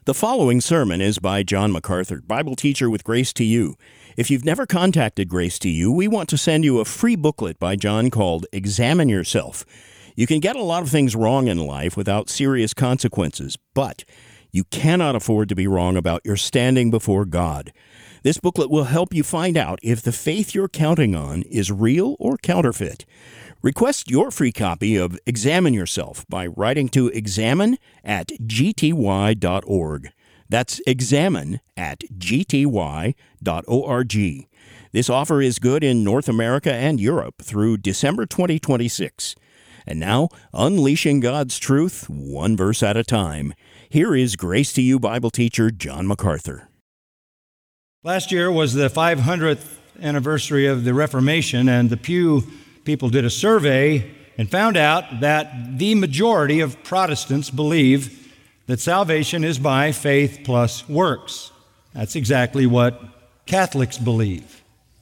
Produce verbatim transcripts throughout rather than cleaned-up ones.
The following sermon is by John MacArthur, Bible teacher with Grace to You. If you've never contacted Grace to You, we want to send you a free booklet by John called Examine Yourself. You can get a lot of things wrong in life without serious consequences, but you cannot afford to be wrong about your standing before God. This booklet will help you find out if the faith you're counting on is real or counterfeit. Request your free copy of Examine Yourself by writing to examine at g t y dot org. That's examine at g t y dot org. This offer is good in North America and Europe through December twenty twenty-six. And now, unleashing God's truth, one verse at a time. Here is Grace to You Bible teacher John MacArthur. Last year was the five hundredth anniversary of the Reformation, and the Pew people did a survey and found out that the majority of Protestants believe that salvation is by faith plus works. That's exactly what Catholics believe.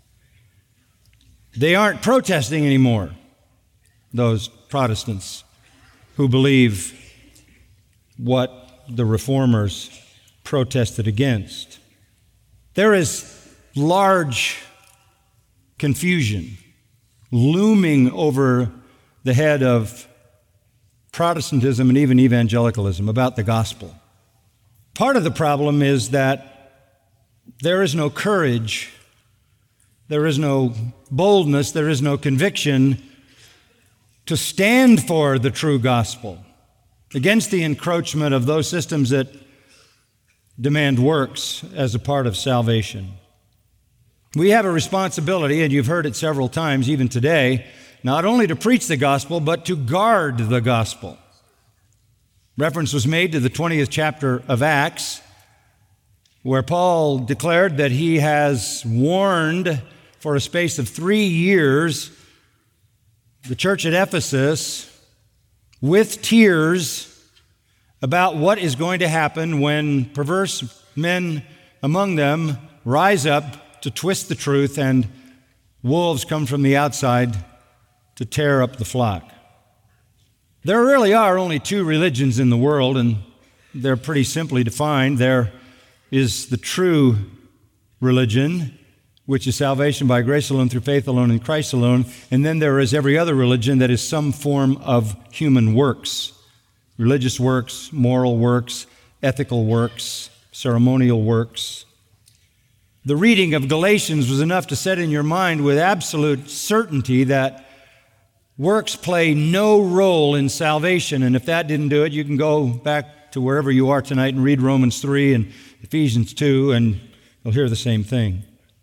They aren't protesting anymore, those Protestants who believe what the Reformers protested against. There is large confusion looming over the head of Protestantism and even evangelicalism about the gospel. Part of the problem is that there is no courage, there is no boldness, there is no conviction to stand for the true gospel against the encroachment of those systems that demand works as a part of salvation. We have a responsibility, and you've heard it several times, even today, not only to preach the gospel, but to guard the gospel. Reference was made to the twentieth chapter of Acts, where Paul declared that he has warned for a space of three years the church at Ephesus with tears about what is going to happen when perverse men among them rise up to twist the truth and wolves come from the outside to tear up the flock. There really are only two religions in the world, and they're pretty simply defined. There is the true religion, which is salvation by grace alone, through faith alone, in Christ alone. And then there is every other religion that is some form of human works, religious works, moral works, ethical works, ceremonial works. The reading of Galatians was enough to set in your mind with absolute certainty that works play no role in salvation. And if that didn't do it, you can go back to wherever you are tonight and read Romans three and Ephesians two, and you'll hear the same thing.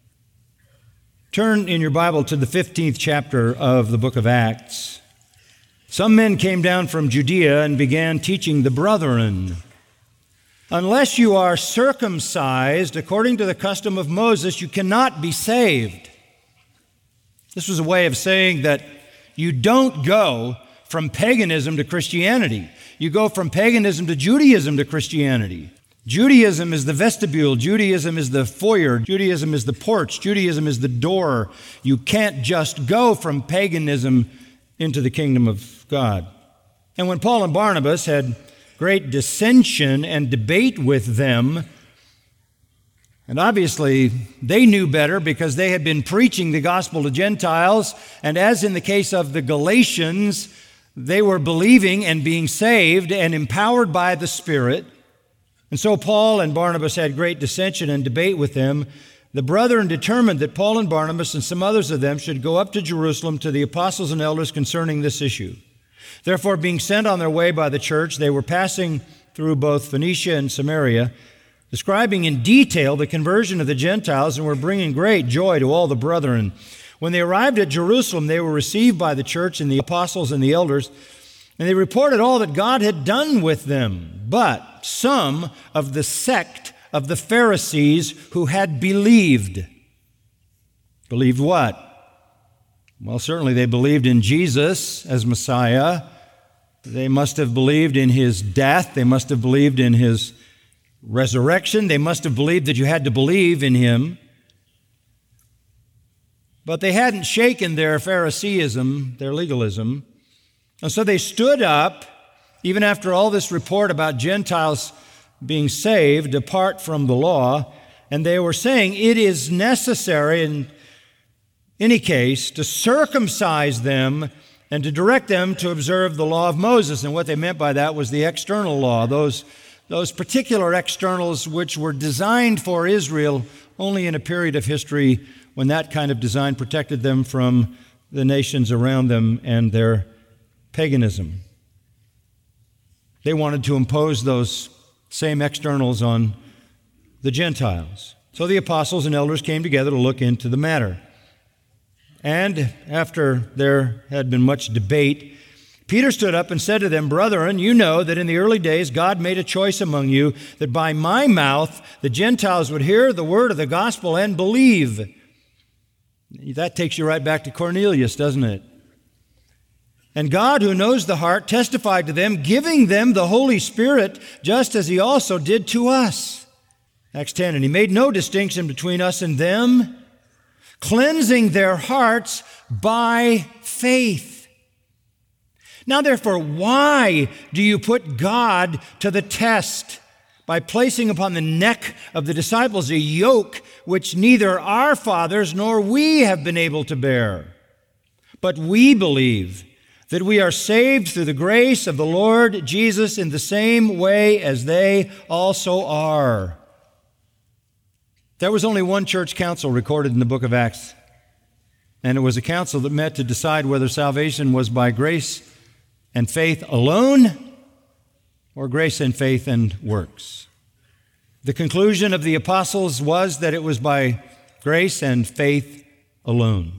Turn in your Bible to the fifteenth chapter of the book of Acts. Some men came down from Judea and began teaching the brethren, unless you are circumcised according to the custom of Moses, you cannot be saved. This was a way of saying that you don't go from paganism to Christianity. You go from paganism to Judaism to Christianity. Judaism is the vestibule. Judaism is the foyer. Judaism is the porch. Judaism is the door. You can't just go from paganism into the kingdom of God. And when Paul and Barnabas had great dissension and debate with them, and obviously they knew better because they had been preaching the gospel to Gentiles, and as in the case of the Galatians, they were believing and being saved and empowered by the Spirit. And so Paul and Barnabas had great dissension and debate with them. The brethren determined that Paul and Barnabas and some others of them should go up to Jerusalem to the apostles and elders concerning this issue. Therefore, being sent on their way by the church, they were passing through both Phoenicia and Samaria, describing in detail the conversion of the Gentiles, and were bringing great joy to all the brethren. When they arrived at Jerusalem, they were received by the church and the apostles and the elders, and they reported all that God had done with them. But some of the sect of the Pharisees who had believed, believed what? Well, certainly they believed in Jesus as Messiah. They must have believed in his death. They must have believed in his resurrection. They must have believed that you had to believe in him. But they hadn't shaken their Phariseeism, their legalism. And so they stood up, even after all this report about Gentiles being saved apart from the law, and they were saying it is necessary in any case to circumcise them and to direct them to observe the law of Moses. And what they meant by that was the external law, those, those particular externals which were designed for Israel only in a period of history when that kind of design protected them from the nations around them and their paganism. They wanted to impose those same externals on the Gentiles. So the apostles and elders came together to look into the matter. And after there had been much debate, Peter stood up and said to them, "Brethren, you know that in the early days God made a choice among you that by my mouth the Gentiles would hear the word of the gospel and believe." That takes you right back to Cornelius, doesn't it? "And God, who knows the heart, testified to them, giving them the Holy Spirit, just as he also did to us." Acts ten, "And he made no distinction between us and them, cleansing their hearts by faith. Now therefore, why do you put God to the test by placing upon the neck of the disciples a yoke which neither our fathers nor we have been able to bear? But we believe that we are saved through the grace of the Lord Jesus in the same way as they also are." There was only one church council recorded in the book of Acts, and it was a council that met to decide whether salvation was by grace and faith alone or grace and faith and works. The conclusion of the apostles was that it was by grace and faith alone.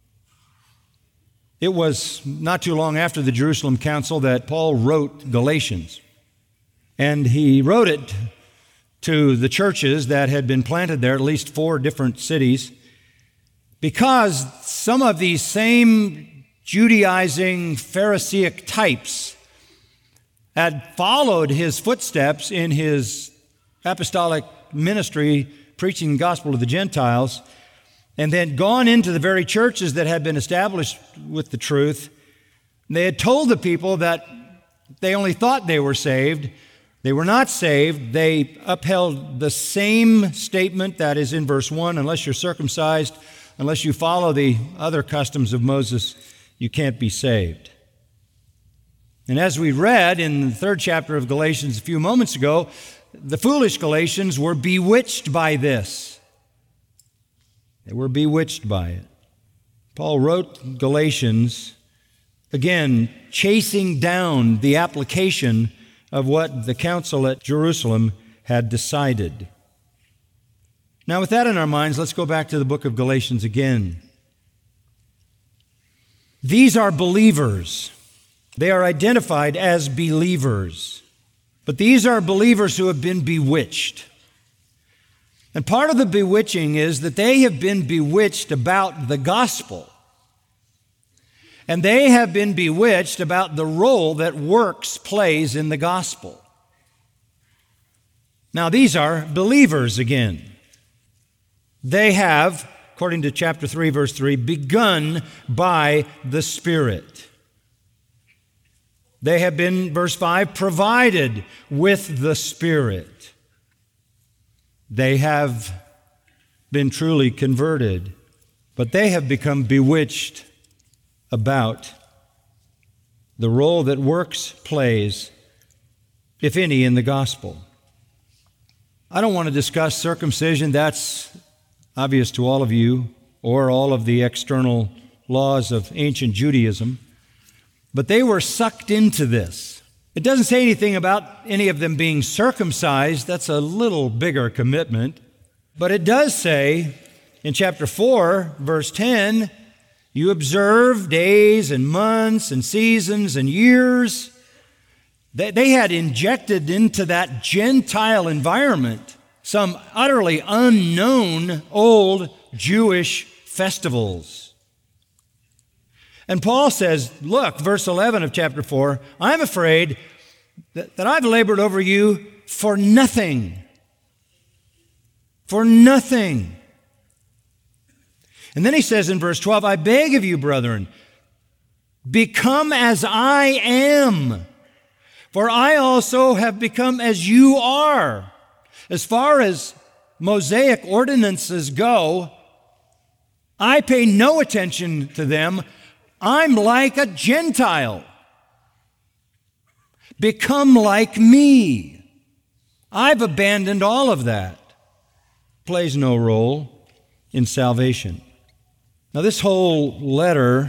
It was not too long after the Jerusalem Council that Paul wrote Galatians, and he wrote it to the churches that had been planted there, at least four different cities, because some of these same Judaizing Pharisaic types had followed his footsteps in his apostolic ministry, preaching the gospel to the Gentiles, and then gone into the very churches that had been established with the truth. They had told the people that they only thought they were saved. They were not saved. They upheld the same statement that is in verse one, unless you're circumcised, unless you follow the other customs of Moses, you can't be saved. And as we read in the third chapter of Galatians a few moments ago, the foolish Galatians were bewitched by this. They were bewitched by it. Paul wrote Galatians, again, chasing down the application of what the council at Jerusalem had decided. Now, with that in our minds, let's go back to the book of Galatians again. These are believers. They are identified as believers. But these are believers who have been bewitched. And part of the bewitching is that they have been bewitched about the gospel. And they have been bewitched about the role that works plays in the gospel. Now, these are believers again. They have, according to chapter three, verse three, begun by the Spirit. They have been, verse five, provided with the Spirit. They have been truly converted, but they have become bewitched about the role that works plays, if any, in the gospel. I don't want to discuss circumcision. That's obvious to all of you, or all of the external laws of ancient Judaism. But they were sucked into this. It doesn't say anything about any of them being circumcised. That's a little bigger commitment. But it does say in chapter four, verse ten, you observe days and months and seasons and years. They had injected into that Gentile environment some utterly unknown old Jewish festivals. And Paul says, look, verse eleven of chapter four, I'm afraid that, that I've labored over you for nothing. For nothing. And then he says in verse twelve, I beg of you, brethren, become as I am. For I also have become as you are. As far as Mosaic ordinances go, I pay no attention to them. I'm like a Gentile. Become like me. I've abandoned all of that. Plays no role in salvation. Now, this whole letter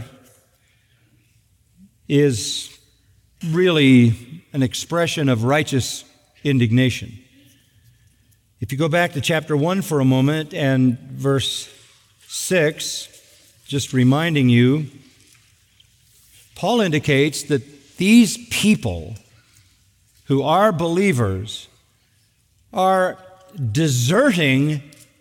is really an expression of righteous indignation. If you go back to chapter one for a moment and verse six, just reminding you, Paul indicates that these people who are believers are deserting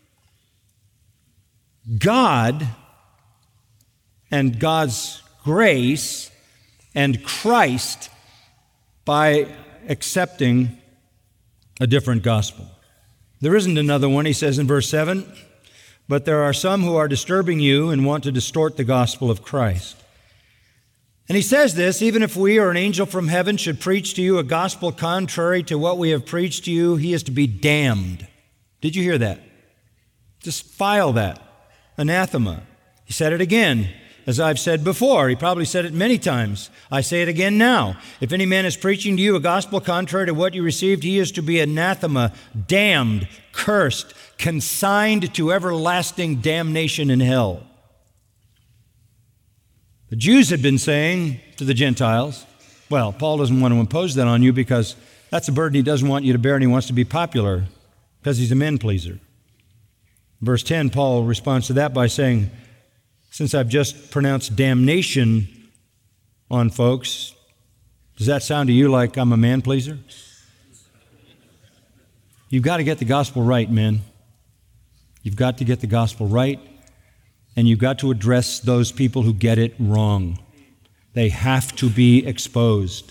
God and God's grace and Christ by accepting a different gospel. There isn't another one, he says in verse seven, but there are some who are disturbing you and want to distort the gospel of Christ. And he says this, even if we or an angel from heaven should preach to you a gospel contrary to what we have preached to you, he is to be damned. Did you hear that? Just file that. Anathema. He said it again, as I've said before. He probably said it many times. I say it again now. If any man is preaching to you a gospel contrary to what you received, he is to be anathema, damned, cursed, consigned to everlasting damnation in hell. The Jews had been saying to the Gentiles, well, Paul doesn't want to impose that on you because that's a burden he doesn't want you to bear, and he wants to be popular because he's a men pleaser. Verse ten, Paul responds to that by saying, since I've just pronounced damnation on folks, does that sound to you like I'm a man pleaser? You've got to get the gospel right, men. You've got to get the gospel right, and you've got to address those people who get it wrong. They have to be exposed.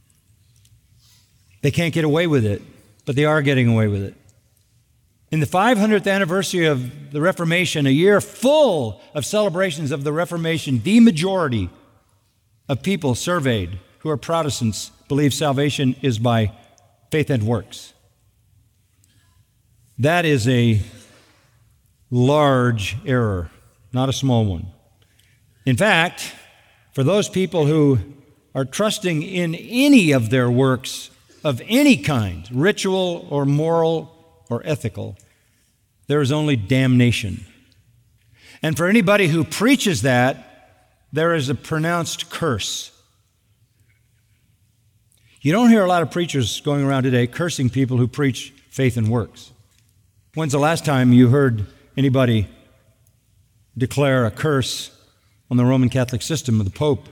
They can't get away with it, but they are getting away with it. In the five hundredth anniversary of the Reformation, a year full of celebrations of the Reformation, the majority of people surveyed who are Protestants believe salvation is by faith and works. That is a large error, not a small one. In fact, for those people who are trusting in any of their works of any kind, ritual or moral or ethical, there is only damnation. And for anybody who preaches that, there is a pronounced curse. You don't hear a lot of preachers going around today cursing people who preach faith and works. When's the last time you heard anybody declare a curse on the Roman Catholic system of the Pope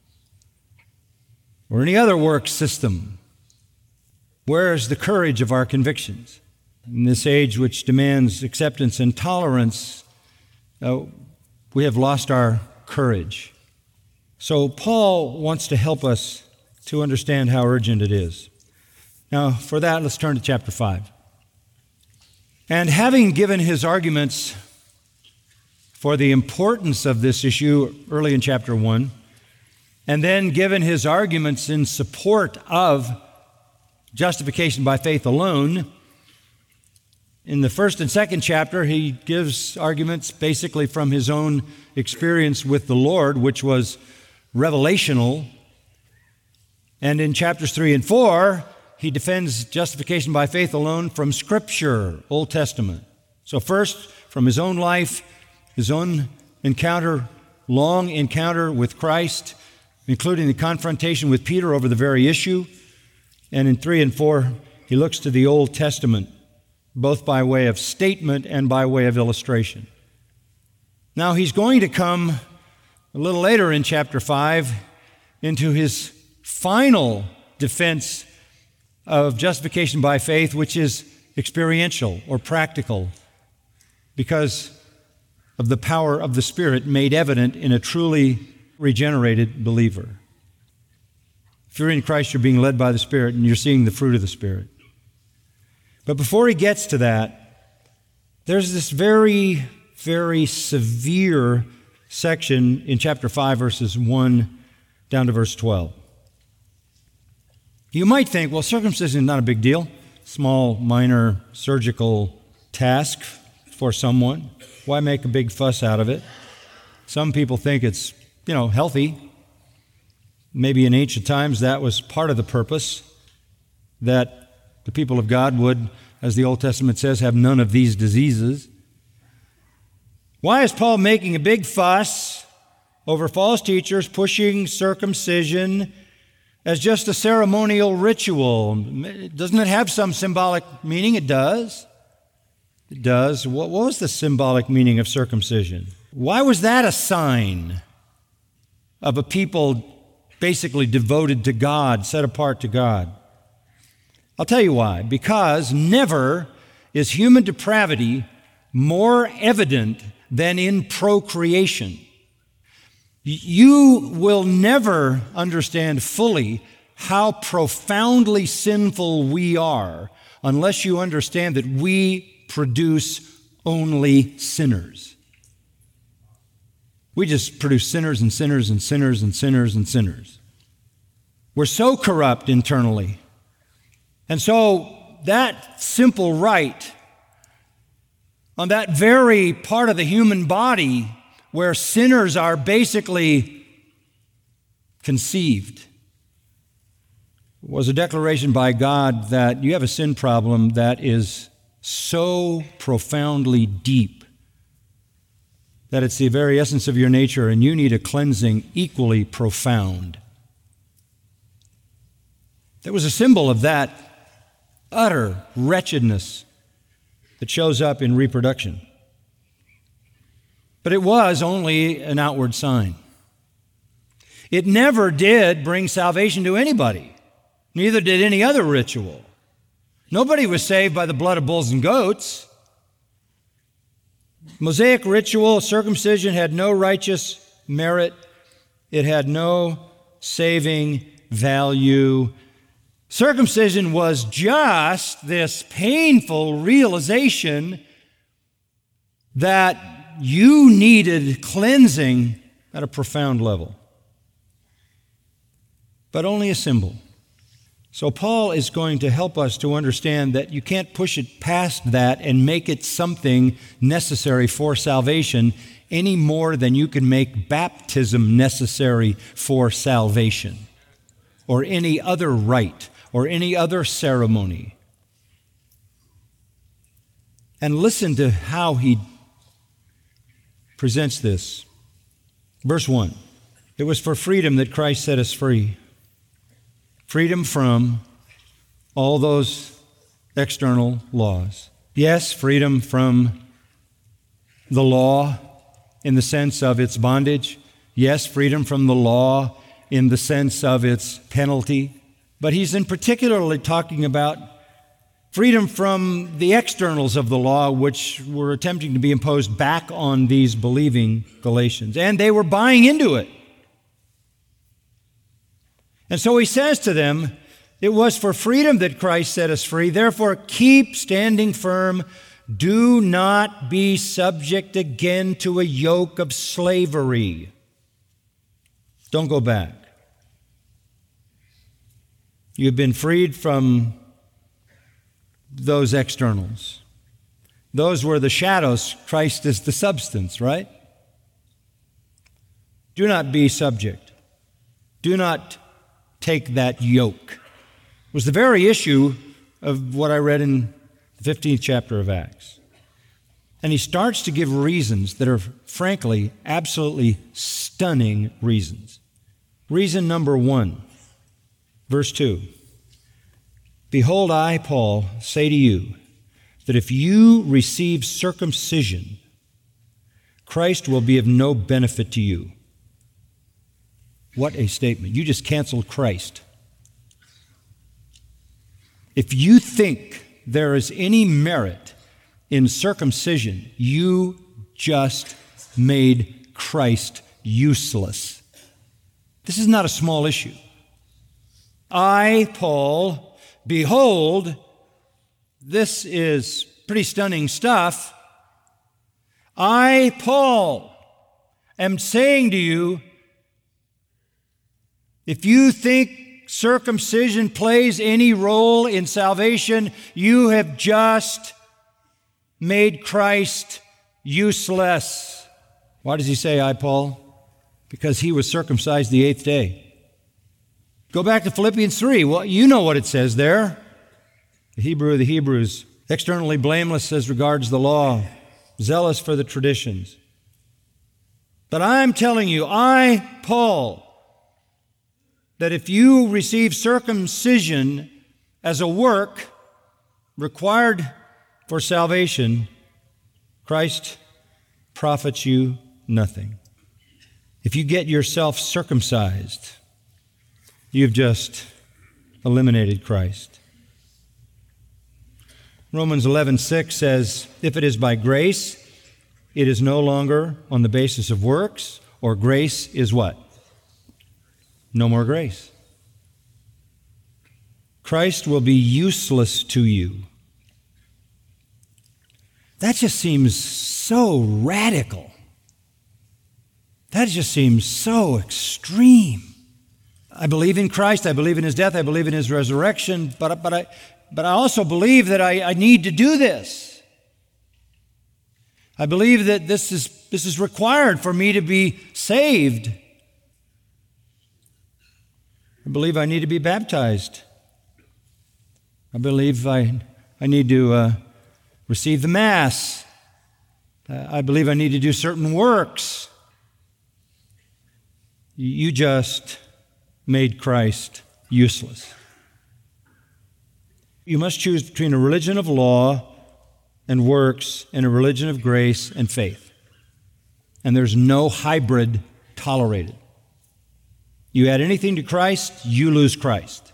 or any other work system? Where is the courage of our convictions? In this age which demands acceptance and tolerance, uh, we have lost our courage. So Paul wants to help us to understand how urgent it is. Now, for that, let's turn to chapter five. And having given his arguments for the importance of this issue early in chapter one, and then given his arguments in support of justification by faith alone, in the first and second chapter, he gives arguments basically from his own experience with the Lord, which was revelational. And in chapters three and four, he defends justification by faith alone from Scripture, Old Testament. So first, from his own life, his own encounter, long encounter with Christ, including the confrontation with Peter over the very issue. And in three and four, he looks to the Old Testament, both by way of statement and by way of illustration. Now, he's going to come a little later in chapter five into his final defense of justification by faith, which is experiential or practical, because of the power of the Spirit made evident in a truly regenerated believer. If you're in Christ, you're being led by the Spirit, and you're seeing the fruit of the Spirit. But before he gets to that, there's this very, very severe section in chapter five, verses one down to verse twelve. You might think, well, circumcision is not a big deal. Small, minor surgical task for someone. Why make a big fuss out of it? Some people think it's, you know, healthy. Maybe in ancient times that was part of the purpose, that the people of God would, as the Old Testament says, have none of these diseases. Why is Paul making a big fuss over false teachers pushing circumcision as just a ceremonial ritual? Doesn't it have some symbolic meaning? It does. It does. What was the symbolic meaning of circumcision? Why was that a sign of a people basically devoted to God, set apart to God? I'll tell you why. Because never is human depravity more evident than in procreation. You will never understand fully how profoundly sinful we are unless you understand that we produce only sinners. We just produce sinners and sinners and sinners and sinners and sinners. We're so corrupt internally. And so that simple right on that very part of the human body where sinners are basically conceived was a declaration by God that you have a sin problem that is so profoundly deep that it's the very essence of your nature, and you need a cleansing equally profound. There was a symbol of that utter wretchedness that shows up in reproduction. But it was only an outward sign. It never did bring salvation to anybody. Neither did any other ritual. Nobody was saved by the blood of bulls and goats. Mosaic ritual, circumcision, had no righteous merit. It had no saving value. Circumcision was just this painful realization that you needed cleansing at a profound level. But only a symbol. So Paul is going to help us to understand that you can't push it past that and make it something necessary for salvation any more than you can make baptism necessary for salvation, or any other rite, or any other ceremony. And listen to how he presents this. Verse one, it was for freedom that Christ set us free. Freedom from all those external laws. Yes, freedom from the law in the sense of its bondage. Yes, freedom from the law in the sense of its penalty. But he's in particularly talking about freedom from the externals of the law, which were attempting to be imposed back on these believing Galatians. And they were buying into it. And so he says to them, it was for freedom that Christ set us free. Therefore, keep standing firm. Do not be subject again to a yoke of slavery. Don't go back. You've been freed from those externals. Those were the shadows. Christ is the substance, right? Do not be subject. Do not take that yoke. It was the very issue of what I read in the fifteenth chapter of Acts. And he starts to give reasons that are, frankly, absolutely stunning reasons. Reason number one, verse two. Behold, I, Paul, say to you that if you receive circumcision, Christ will be of no benefit to you. What a statement. You just canceled Christ. If you think there is any merit in circumcision, you just made Christ useless. This is not a small issue. I, Paul, behold, this is pretty stunning stuff. I, Paul, am saying to you, if you think circumcision plays any role in salvation, you have just made Christ useless. Why does he say, I, Paul? Because he was circumcised the eighth day. Go back to Philippians three. Well, you know what it says there. The Hebrew of the Hebrews, externally blameless as regards the law, zealous for the traditions. But I'm telling you, I, Paul, that if you receive circumcision as a work required for salvation, Christ profits you nothing. If you get yourself circumcised, you've just eliminated Christ. Romans eleven six says, if it is by grace, it is no longer on the basis of works, or grace is what? No more grace. Christ will be useless to you. That just seems so radical. That just seems so extreme. I believe in Christ. I believe in His death. I believe in His resurrection. But, but, I, but I also believe that I, I need to do this. I believe that this is, this is required for me to be saved. I believe I need to be baptized. I believe I, I need to uh, receive the Mass. Uh, I believe I need to do certain works. You just made Christ useless. You must choose between a religion of law and works and a religion of grace and faith. And there's no hybrid tolerated. You add anything to Christ, you lose Christ.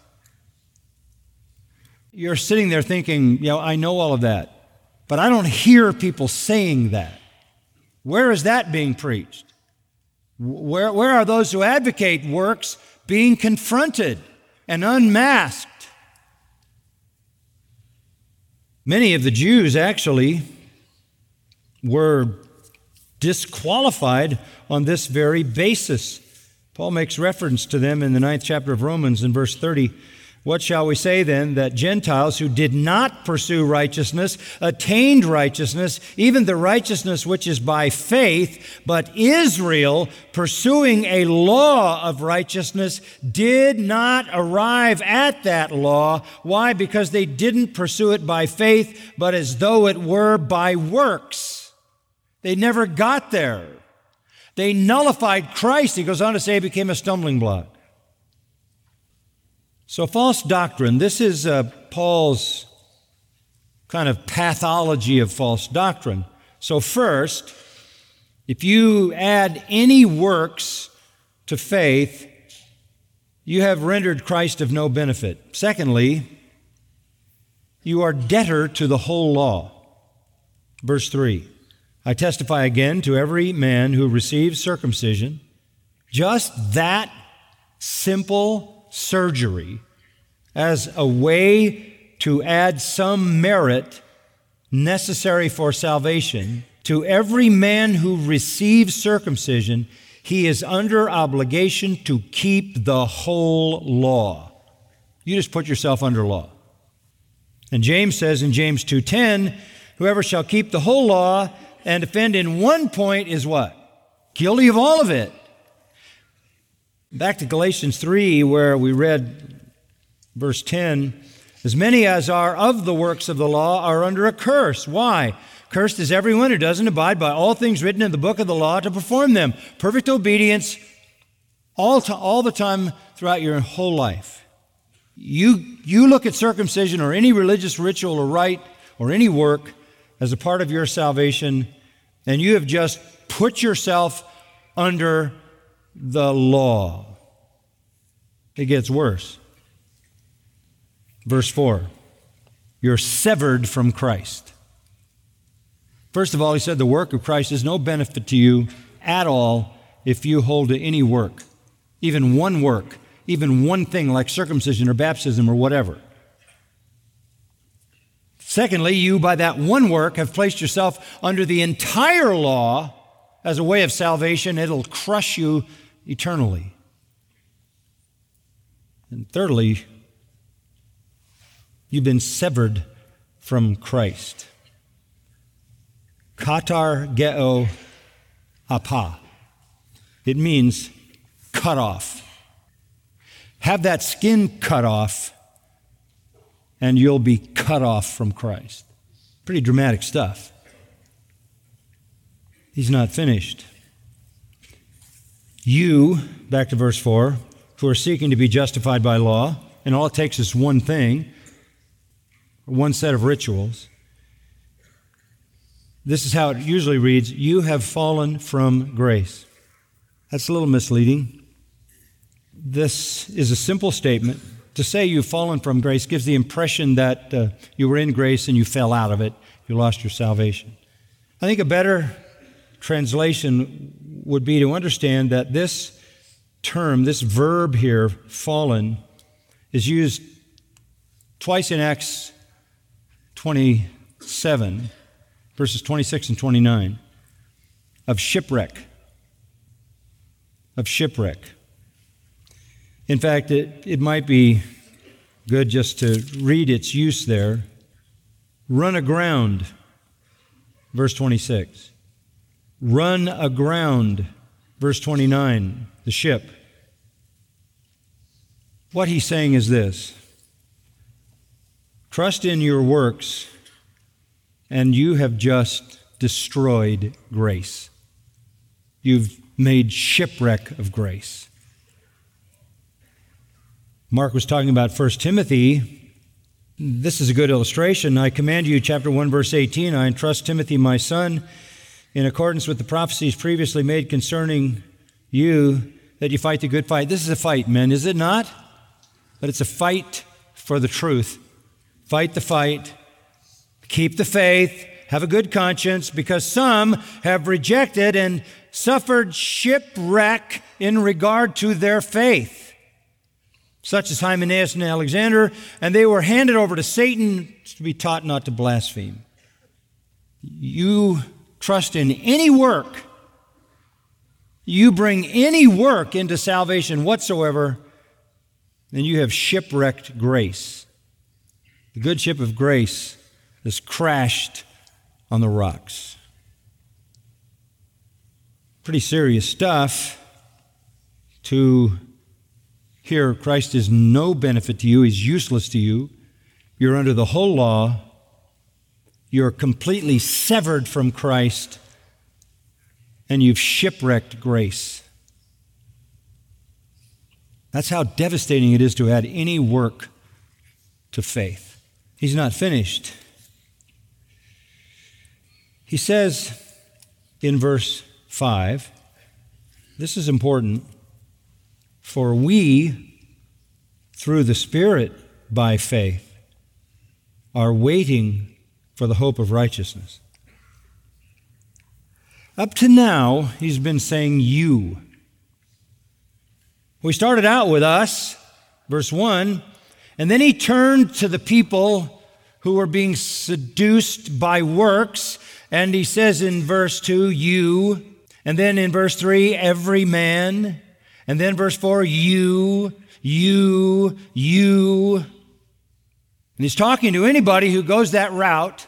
You're sitting there thinking, you know, I know all of that, but I don't hear people saying that. Where is that being preached? Where, where are those who advocate works being confronted and unmasked? Many of the Jews actually were disqualified on this very basis. Paul makes reference to them in the ninth chapter of Romans in verse thirty. What shall we say then? That Gentiles who did not pursue righteousness attained righteousness, even the righteousness which is by faith, but Israel, pursuing a law of righteousness, did not arrive at that law. Why? Because they didn't pursue it by faith, but as though it were by works. They never got there. They nullified Christ. He goes on to say it became a stumbling block. So false doctrine, this is uh, Paul's kind of pathology of false doctrine. So first, if you add any works to faith, you have rendered Christ of no benefit. Secondly, you are debtor to the whole law. Verse three, I testify again to every man who receives circumcision, just that simple surgery as a way to add some merit necessary for salvation. To every man who receives circumcision, he is under obligation to keep the whole law. You just put yourself under law. And James says in James two ten, whoever shall keep the whole law and offend in one point is what? Guilty of all of it. Back to Galatians three, where we read verse ten, as many as are of the works of the law are under a curse. Why? Cursed is everyone who doesn't abide by all things written in the book of the law to perform them. Perfect obedience all, to, all the time throughout your whole life. You, you look at circumcision or any religious ritual or rite or any work as a part of your salvation, and you have just put yourself under the law. It gets worse. Verse four, you're severed from Christ. First of all, he said the work of Christ is no benefit to you at all if you hold to any work, even one work, even one thing like circumcision or baptism or whatever. Secondly, you by that one work have placed yourself under the entire law as a way of salvation. It'll crush you eternally. And thirdly, you've been severed from Christ. Katar geo apa. It means cut off. Have that skin cut off, and you'll be cut off from Christ. Pretty dramatic stuff. He's not finished. You, back to verse four, who are seeking to be justified by law, and all it takes is one thing, one set of rituals. This is how it usually reads, you have fallen from grace. That's a little misleading. This is a simple statement. To say you've fallen from grace gives the impression that uh, you were in grace and you fell out of it. You lost your salvation. I think a better translation would be to understand that this term, this verb here, fallen, is used twice in Acts twenty-seven, verses twenty-six and twenty-nine, of shipwreck. Of shipwreck. In fact, it, it might be good just to read its use there. Run aground, verse twenty-six. Run aground, verse twenty-nine, the ship. What he's saying is this: trust in your works, and you have just destroyed grace. You've made shipwreck of grace. Mark was talking about First Timothy. This is a good illustration. I command you, chapter one, verse eighteen, I entrust Timothy, my son, in accordance with the prophecies previously made concerning you, that you fight the good fight. This is a fight, men, is it not? But it's a fight for the truth. Fight the fight. Keep the faith. Have a good conscience, because some have rejected and suffered shipwreck in regard to their faith, such as Hymenaeus and Alexander, and they were handed over to Satan to be taught not to blaspheme. You trust in any work, you bring any work into salvation whatsoever, then you have shipwrecked grace. The good ship of grace has crashed on the rocks. Pretty serious stuff to hear Christ is no benefit to you, he's useless to you. You're under the whole law. You're completely severed from Christ, and you've shipwrecked grace. That's how devastating it is to add any work to faith. He's not finished. He says in verse five, this is important, for we, through the Spirit by faith, are waiting for the hope of righteousness. Up to now, he's been saying you. We started out with us, verse one, and then he turned to the people who were being seduced by works, and he says in verse two, you, and then in verse three, every man, and then verse four, you, you, you. And he's talking to anybody who goes that route.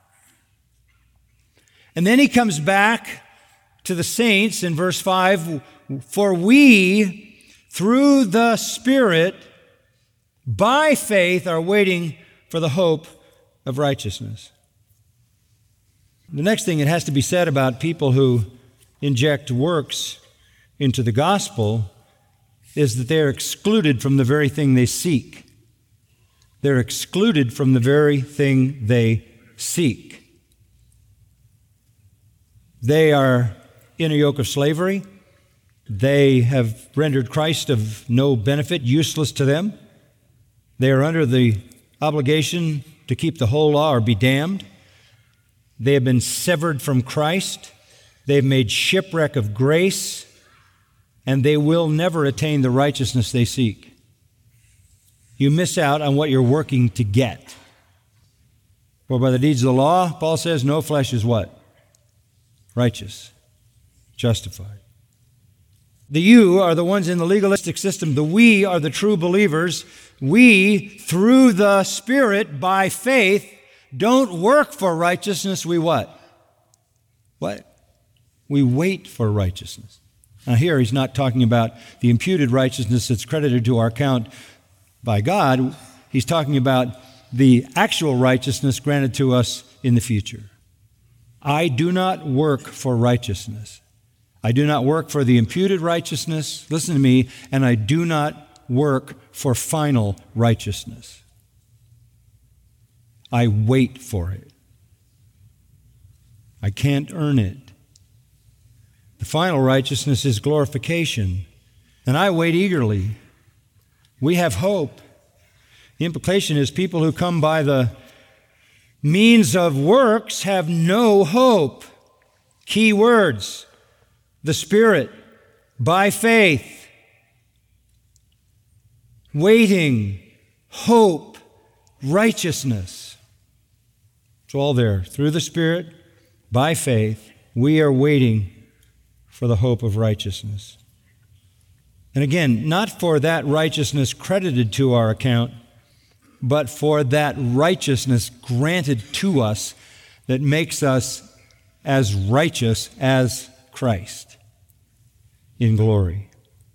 And then he comes back to the saints in verse five, for we, through the Spirit, by faith, are waiting for the hope of righteousness. The next thing that has to be said about people who inject works into the gospel is that they're excluded from the very thing they seek. They're excluded from the very thing they seek. They are in a yoke of slavery. They have rendered Christ of no benefit, useless to them. They are under the obligation to keep the whole law or be damned. They have been severed from Christ. They've made shipwreck of grace, and they will never attain the righteousness they seek. You miss out on what you're working to get. For by the deeds of the law, Paul says, no flesh is what? Righteous, justified. The you are the ones in the legalistic system. The we are the true believers. We, through the Spirit, by faith, don't work for righteousness. We what? What? We wait for righteousness. Now here he's not talking about the imputed righteousness that's credited to our account by God. He's talking about the actual righteousness granted to us in the future. I do not work for righteousness. I do not work for the imputed righteousness, listen to me, and I do not work for final righteousness. I wait for it. I can't earn it. The final righteousness is glorification, and I wait eagerly. We have hope. The implication is people who come by the means of works have no hope. Key words: the Spirit, by faith, waiting, hope, righteousness. It's all there. Through the Spirit, by faith, we are waiting for the hope of righteousness. And again, not for that righteousness credited to our account, but for that righteousness granted to us that makes us as righteous as Christ in glory.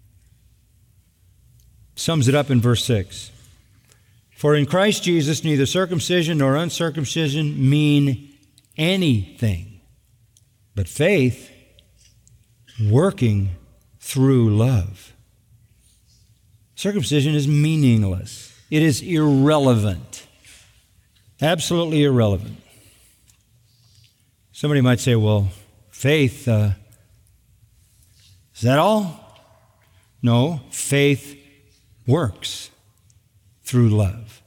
Sums it up in verse six. For in Christ Jesus neither circumcision nor uncircumcision mean anything, but faith working through love. Circumcision is meaningless. It is irrelevant. Absolutely irrelevant. Somebody might say, well, faith, uh, is that all? No, faith works through love.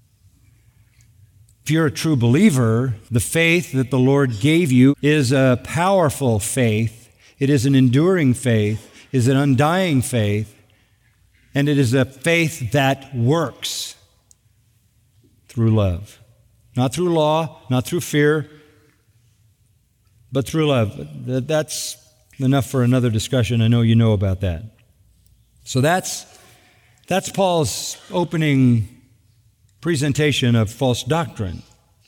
If you're a true believer, the faith that the Lord gave you is a powerful faith. It is an enduring faith, it is an undying faith, and it is a faith that works through love. Not through law, not through fear, but through love. That's enough for another discussion. I know you know about that. So that's, that's Paul's opening presentation of false doctrine.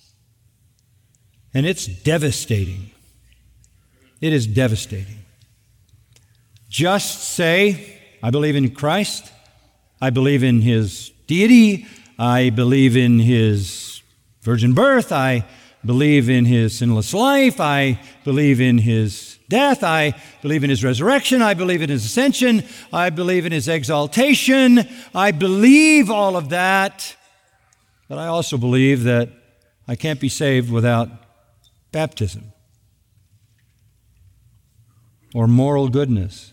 And it's devastating. It is devastating. Just say, I believe in Christ. I believe in His deity. I believe in His virgin birth. I believe in His sinless life. I believe in His death. I believe in His resurrection. I believe in His ascension. I believe in His exaltation. I believe all of that. But I also believe that I can't be saved without baptism, or moral goodness,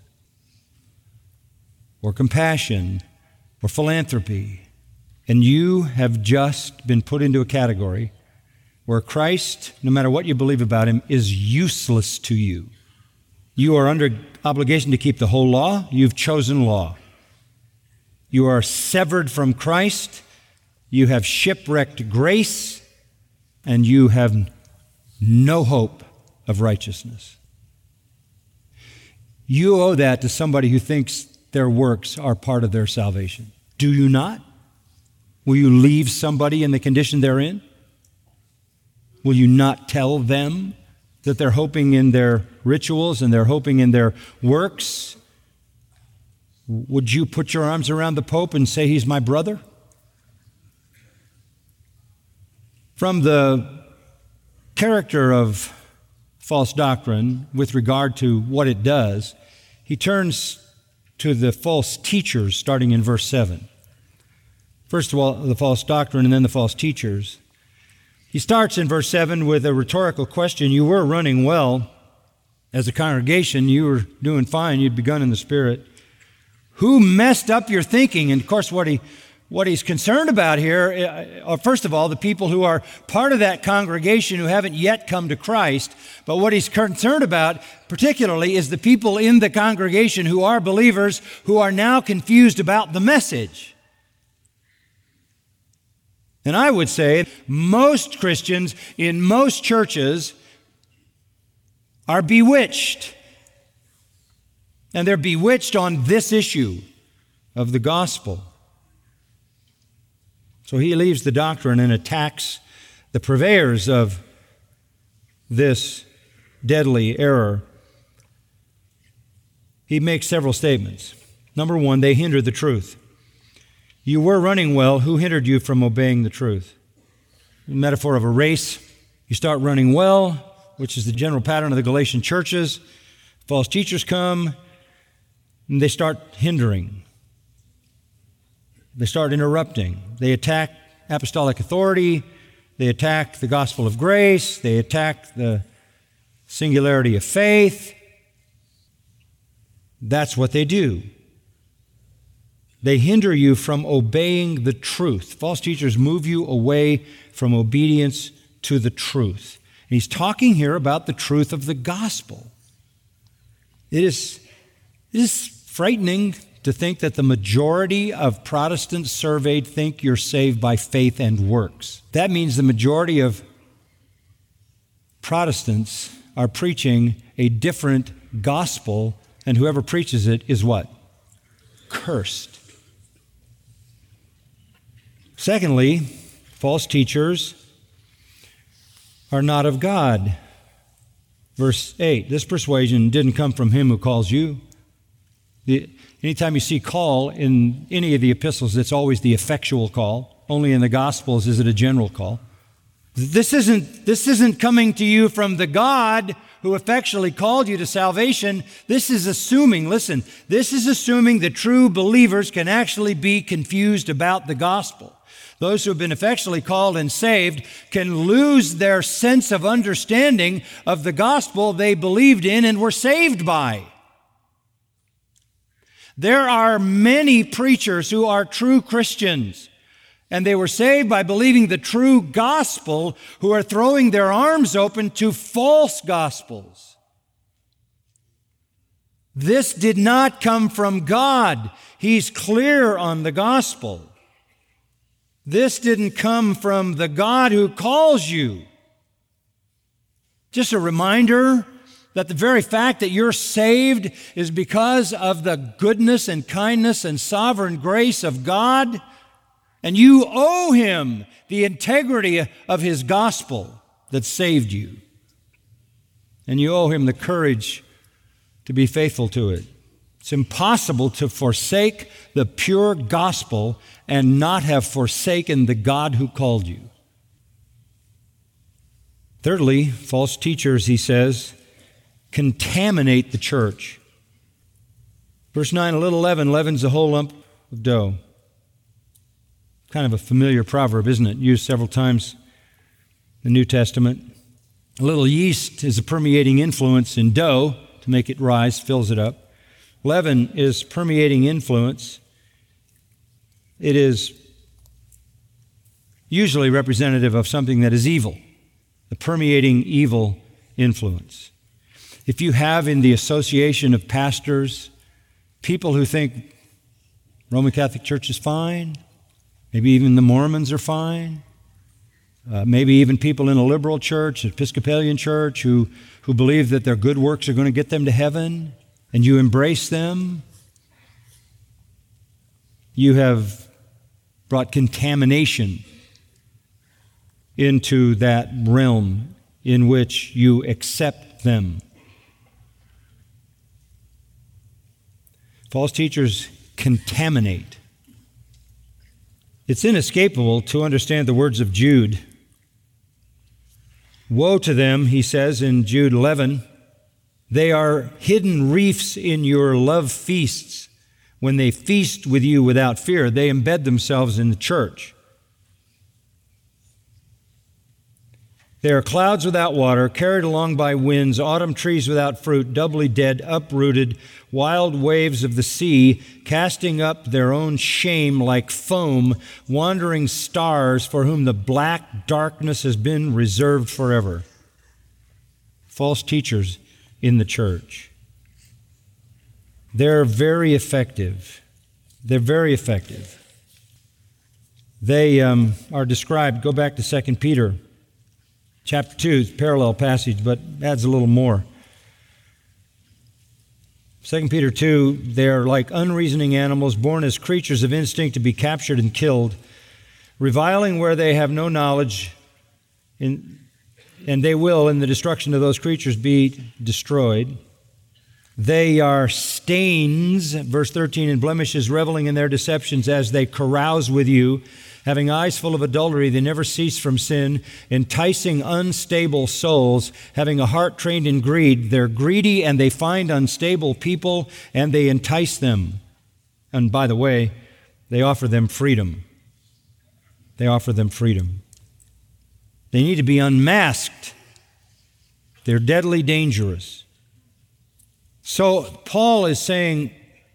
or compassion, or philanthropy. And you have just been put into a category where Christ, no matter what you believe about Him, is useless to you. You are under obligation to keep the whole law. You've chosen law. You are severed from Christ. You have shipwrecked grace, and you have no hope of righteousness. You owe that to somebody who thinks their works are part of their salvation. Do you not? Will you leave somebody in the condition they're in? Will you not tell them that they're hoping in their rituals and they're hoping in their works? Would you put your arms around the Pope and say he's my brother? From the character of false doctrine with regard to what it does, he turns to the false teachers starting in verse seven. First of all, the false doctrine and then the false teachers. He starts in verse seven with a rhetorical question. You were running well as a congregation. You were doing fine. You'd begun in the Spirit. Who messed up your thinking? And of course, what he What he's concerned about here are, first of all, the people who are part of that congregation who haven't yet come to Christ. But what he's concerned about, particularly, is the people in the congregation who are believers who are now confused about the message. And I would say most Christians in most churches are bewitched. And they're bewitched on this issue of the gospel. So he leaves the doctrine and attacks the purveyors of this deadly error. He makes several statements. Number one, they hinder the truth. You were running well. Who hindered you from obeying the truth? The metaphor of a race. You start running well, which is the general pattern of the Galatian churches. False teachers come, and they start hindering. They start interrupting. They attack apostolic authority. They attack the gospel of grace. They attack the singularity of faith. That's what they do. They hinder you from obeying the truth. False teachers move you away from obedience to the truth. And he's talking here about the truth of the gospel. It is, it is frightening to think that the majority of Protestants surveyed think you're saved by faith and works. That means the majority of Protestants are preaching a different gospel, and whoever preaches it is what? Cursed. Secondly, false teachers are not of God. Verse eight, this persuasion didn't come from him who calls you. The, anytime you see call in any of the epistles, it's always the effectual call. Only in the Gospels is it a general call. This isn't, this isn't coming to you from the God who effectually called you to salvation. This is assuming, listen, this is assuming that true believers can actually be confused about the gospel. Those who have been effectually called and saved can lose their sense of understanding of the gospel they believed in and were saved by. There are many preachers who are true Christians, and they were saved by believing the true gospel, who are throwing their arms open to false gospels. This did not come from God. He's clear on the gospel. This didn't come from the God who calls you. Just a reminder that the very fact that you're saved is because of the goodness and kindness and sovereign grace of God, and you owe Him the integrity of His gospel that saved you. And you owe Him the courage to be faithful to it. It's impossible to forsake the pure gospel and not have forsaken the God who called you. Thirdly, false teachers, he says, contaminate the church. Verse nine, a little leaven leavens the whole lump of dough. Kind of a familiar proverb, isn't it? Used several times in the New Testament. A little yeast is a permeating influence in dough to make it rise, fills it up. Leaven is permeating influence. It is usually representative of something that is evil, the permeating evil influence. If you have in the association of pastors people who think Roman Catholic Church is fine, maybe even the Mormons are fine, uh, maybe even people in a liberal church, Episcopalian church, who, who believe that their good works are going to get them to heaven, and you embrace them, you have brought contamination into that realm in which you accept them. False teachers contaminate. It's inescapable to understand the words of Jude. Woe to them, he says in Jude eleven, they are hidden reefs in your love feasts. When they feast with you without fear, they embed themselves in the church. They are clouds without water, carried along by winds, autumn trees without fruit, doubly dead, uprooted, wild waves of the sea, casting up their own shame like foam, wandering stars for whom the black darkness has been reserved forever. False teachers in the church. They're very effective. They're very effective. They um, are described, go back to Second Peter. Chapter two, parallel passage, but adds a little more. Second Peter two, they are like unreasoning animals, born as creatures of instinct to be captured and killed, reviling where they have no knowledge, in, and they will, in the destruction of those creatures, be destroyed. They are stains, verse thirteen, and blemishes, reveling in their deceptions as they carouse with you, having eyes full of adultery, they never cease from sin, enticing unstable souls, having a heart trained in greed. They're greedy and they find unstable people and they entice them. And by the way, they offer them freedom. They offer them freedom. They need to be unmasked. They're deadly dangerous. So Paul is saying,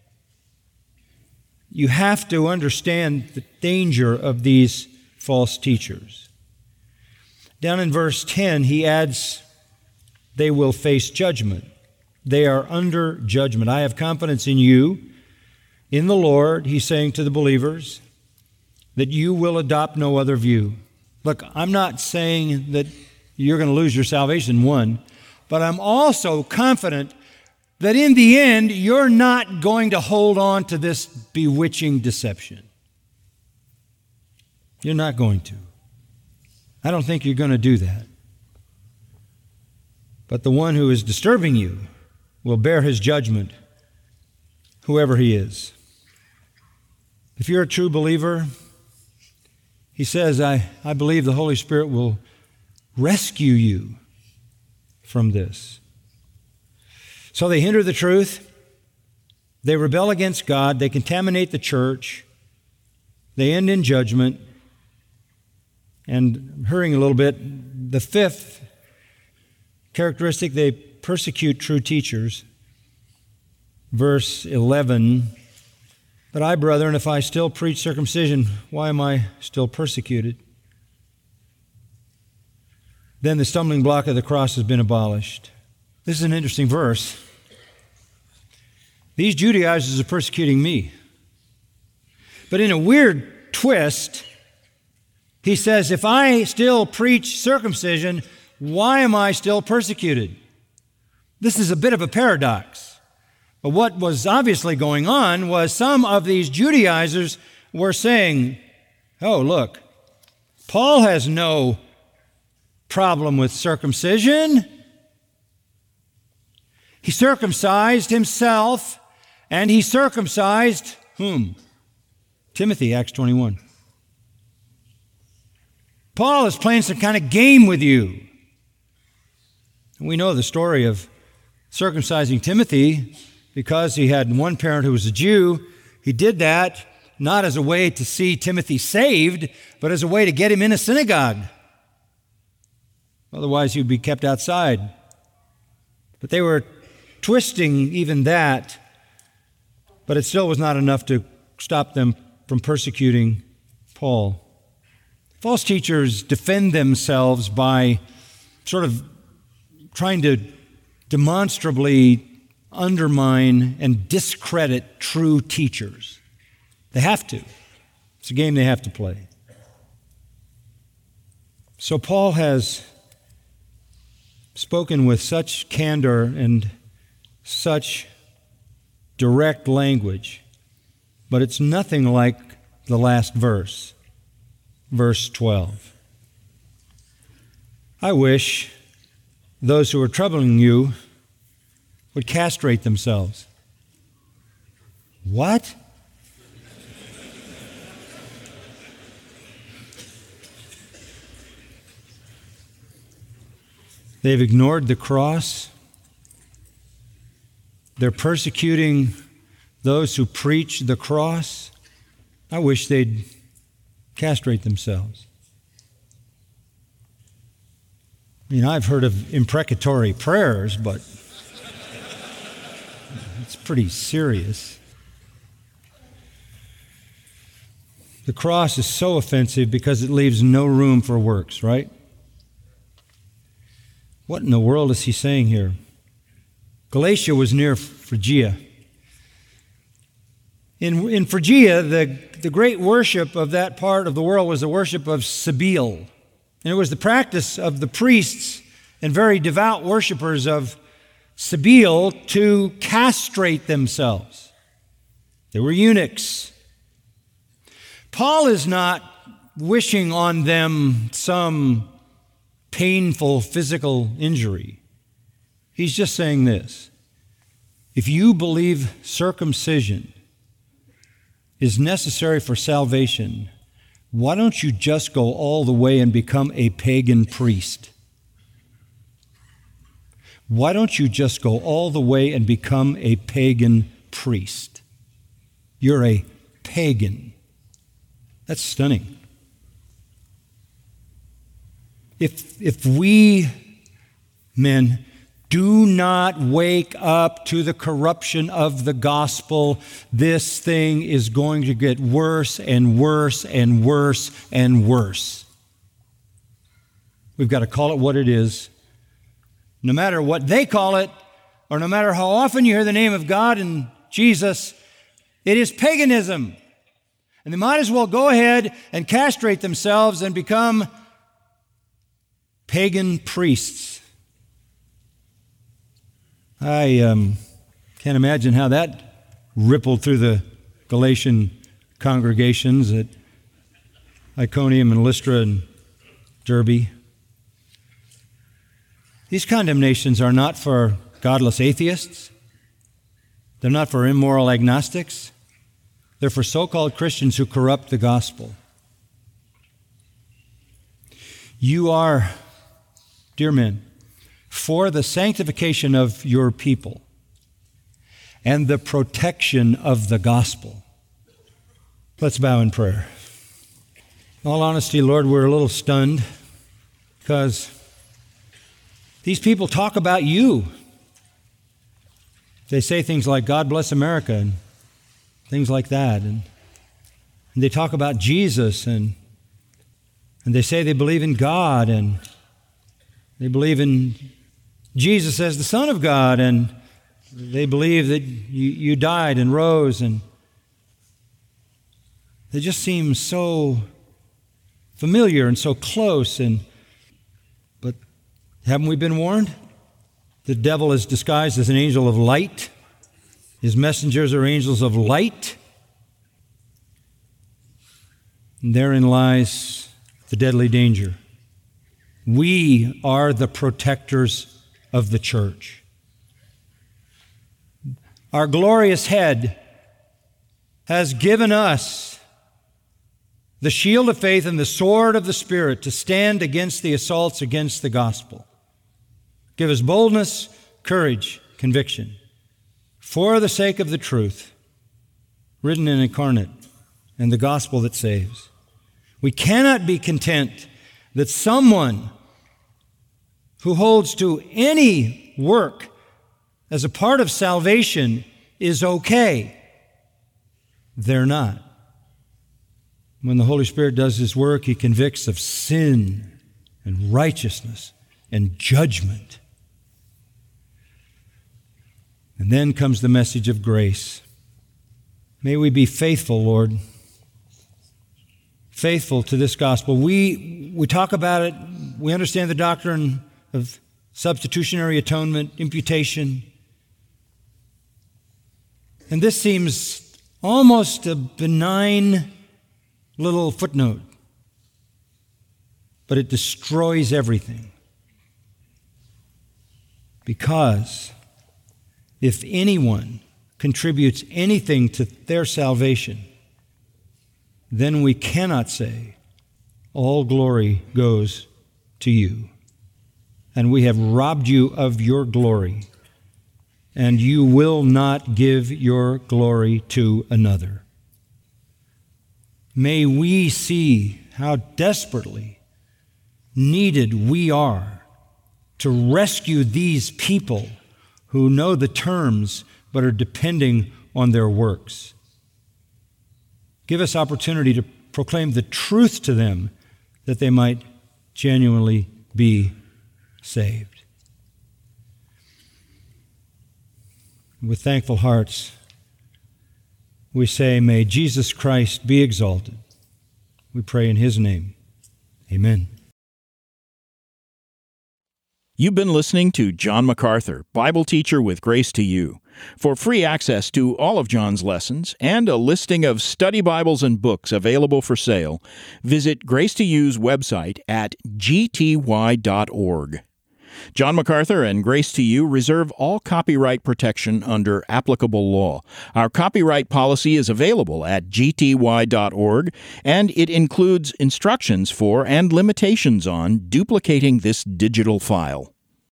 you have to understand the danger of these false teachers. Down in verse ten, he adds, they will face judgment. They are under judgment. I have confidence in you, in the Lord, he's saying to the believers, that you will adopt no other view. Look, I'm not saying that you're going to lose your salvation, one, but I'm also confident that in the end, you're not going to hold on to this bewitching deception. You're not going to. I don't think you're going to do that. But the one who is disturbing you will bear his judgment, whoever he is. If you're a true believer, he says, I, I believe the Holy Spirit will rescue you from this. So they hinder the truth, they rebel against God, they contaminate the church, they end in judgment. And hurrying a little bit, the fifth characteristic, they persecute true teachers. Verse eleven, but I, brethren, if I still preach circumcision, why am I still persecuted? Then the stumbling block of the cross has been abolished. This is an interesting verse. These Judaizers are persecuting me. But in a weird twist, he says, if I still preach circumcision, why am I still persecuted? This is a bit of a paradox. But what was obviously going on was some of these Judaizers were saying, oh, look, Paul has no problem with circumcision. He circumcised himself, and he circumcised whom? Timothy, Acts twenty-one. Paul is playing some kind of game with you. And we know the story of circumcising Timothy because he had one parent who was a Jew. He did that not as a way to see Timothy saved, but as a way to get him in a synagogue. Otherwise, he would be kept outside. But they were twisting even that, but it still was not enough to stop them from persecuting Paul. False teachers defend themselves by sort of trying to demonstrably undermine and discredit true teachers. They have to. It's a game they have to play. So Paul has spoken with such candor and such direct language, but it's nothing like the last verse, verse twelve. I wish those who are troubling you would castrate themselves. What? They've ignored the cross. They're persecuting those who preach the cross. I wish they'd castrate themselves. I mean, I've heard of imprecatory prayers, but it's pretty serious. The cross is so offensive because it leaves no room for works, right? What in the world is he saying here? Galatia was near Phrygia. In, in Phrygia, the, the great worship of that part of the world was the worship of Cybele. And it was the practice of the priests and very devout worshipers of Sabeel to castrate themselves. They were eunuchs. Paul is not wishing on them some painful physical injury. He's just saying this: if you believe circumcision is necessary for salvation, why don't you just go all the way and become a pagan priest? Why don't you just go all the way and become a pagan priest? You're a pagan. That's stunning. If, if we, men, do not wake up to the corruption of the gospel, this thing is going to get worse and worse and worse and worse. We've got to call it what it is. No matter what they call it, or no matter how often you hear the name of God and Jesus, it is paganism. And they might as well go ahead and castrate themselves and become pagan priests. I um, can't imagine how that rippled through the Galatian congregations at Iconium and Lystra and Derbe. These condemnations are not for godless atheists. They're not for immoral agnostics. They're for so-called Christians who corrupt the gospel. You are, dear men, for the sanctification of your people and the protection of the gospel. Let's bow in prayer. In all honesty, Lord, we're a little stunned because these people talk about you. They say things like, God bless America, and things like that. And, and they talk about Jesus, and, and they say they believe in God, and they believe in Jesus as the Son of God, and they believe that you, you died and rose, and they just seem so familiar and so close. And but haven't we been warned? The devil is disguised as an angel of light. His messengers are angels of light. And therein lies the deadly danger. We are the protectors of the church. Our glorious head has given us the shield of faith and the sword of the Spirit to stand against the assaults against the gospel. Give us boldness, courage, conviction, for the sake of the truth, written and incarnate, and the gospel that saves. We cannot be content that someone who holds to any work as a part of salvation is okay. They're not. When the Holy Spirit does His work, He convicts of sin and righteousness and judgment. And then comes the message of grace. May we be faithful, Lord, faithful to this gospel. We, we talk about it, we understand the doctrine of substitutionary atonement, imputation. And this seems almost a benign little footnote, but it destroys everything. Because if anyone contributes anything to their salvation, then we cannot say, all glory goes to you. And we have robbed you of your glory, and you will not give your glory to another. May we see how desperately needed we are to rescue these people who know the terms but are depending on their works. Give us opportunity to proclaim the truth to them that they might genuinely be saved. With thankful hearts, we say, may Jesus Christ be exalted. We pray in His name. Amen. You've been listening to John MacArthur, Bible teacher with Grace to You. For free access to all of John's lessons and a listing of study Bibles and books available for sale, visit Grace to You's website at g t y dot org. John MacArthur and Grace to You reserve all copyright protection under applicable law. Our copyright policy is available at g t y dot org, and it includes instructions for and limitations on duplicating this digital file.